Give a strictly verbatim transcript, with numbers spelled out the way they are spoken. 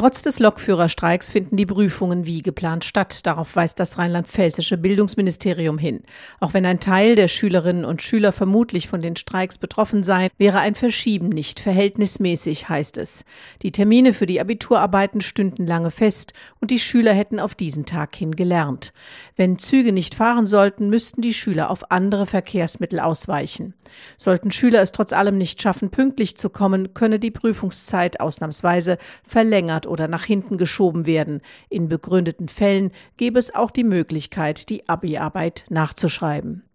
Trotz des Lokführerstreiks finden die Prüfungen wie geplant statt. Darauf weist das rheinland-pfälzische Bildungsministerium hin. Auch wenn ein Teil der Schülerinnen und Schüler vermutlich von den Streiks betroffen sei, wäre ein Verschieben nicht verhältnismäßig, heißt es. Die Termine für die Abiturarbeiten stünden lange fest und die Schüler hätten auf diesen Tag hin gelernt. Wenn Züge nicht fahren sollten, müssten die Schüler auf andere Verkehrsmittel ausweichen. Sollten Schüler es trotz allem nicht schaffen, pünktlich zu kommen, könne die Prüfungszeit ausnahmsweise verlängert oder nach hinten geschoben werden. In begründeten Fällen gäbe es auch die Möglichkeit, die Abi-Arbeit nachzuschreiben.